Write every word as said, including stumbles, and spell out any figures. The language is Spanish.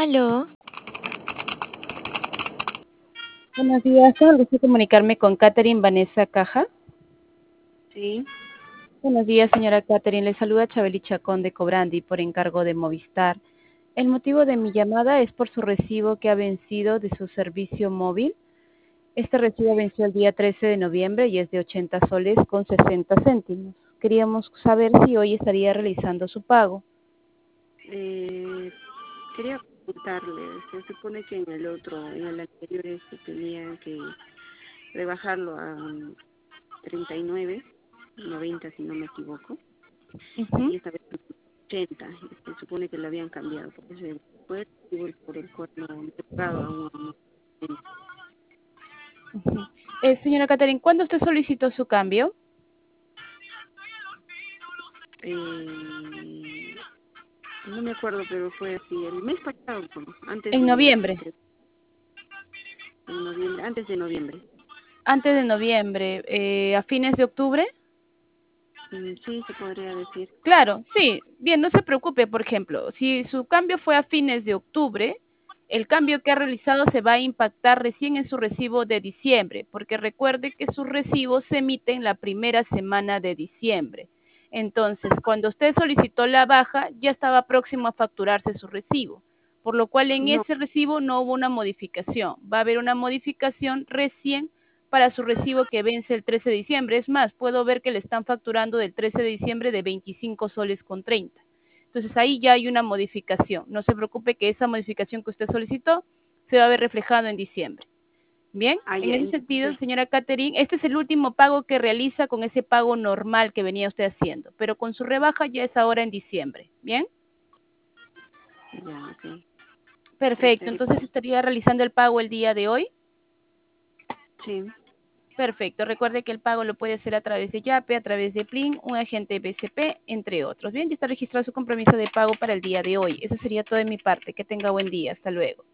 Aló, Buenos días, tengo el gusto de comunicarme con Catherine Vanessa Caja. Sí, Buenos días, señora Catherine. Le saluda Chabeli Chacón de Cobrandi por encargo de Movistar. El motivo de mi llamada es por su recibo que ha vencido de su servicio móvil. Este recibo venció el día trece de noviembre y es de ochenta soles con sesenta céntimos. Queríamos saber si hoy estaría realizando su pago. eh, quería preguntarle, se supone que en el otro, en el anterior este, tenía que rebajarlo a um, treinta y nueve, noventa si no me equivoco, Ujú, y esta vez ochenta, y se supone que lo habían cambiado, porque se fue por por el cual no no he pagado aún. No. ujú. Eh, señora Catherine, ¿cuándo usted solicitó su cambio? Eh, no me acuerdo, pero fue así, el mes pasado, como, antes En de, noviembre. de- en noviembre, antes de noviembre. Antes de noviembre, eh, a fines de octubre. Mm, sí, se podría decir. Claro, sí. Bien, no se preocupe, por ejemplo, si su cambio fue a fines de octubre, el cambio que ha realizado se va a impactar recién en su recibo de diciembre, porque recuerde que sus recibos se emiten la primera semana de diciembre. Entonces, cuando usted solicitó la baja, ya estaba próximo a facturarse su recibo, por lo cual en No, ese recibo no hubo una modificación. Va a haber una modificación recién para su recibo que vence el trece de diciembre. Es más, puedo ver que le están facturando del trece de diciembre de veinticinco soles con treinta. Entonces ahí ya hay una modificación. No se preocupe que esa modificación que usted solicitó se va a ver reflejado en diciembre. Bien, ah, en ya, ese sentido, entonces, señora Catherine, este es el último pago que realiza con ese pago normal que venía usted haciendo, pero con su rebaja ya es ahora en diciembre. Bien, ya, ok. perfecto. Este, Entonces estaría realizando el pago el día de hoy. sí, Perfecto. Recuerde que el pago lo puede hacer a través de Yape, a través de Plin, un agente B C P, entre otros. Bien, ya está registrado su compromiso de pago para el día de hoy. Eso sería todo de mi parte. Que tenga buen día. Hasta luego.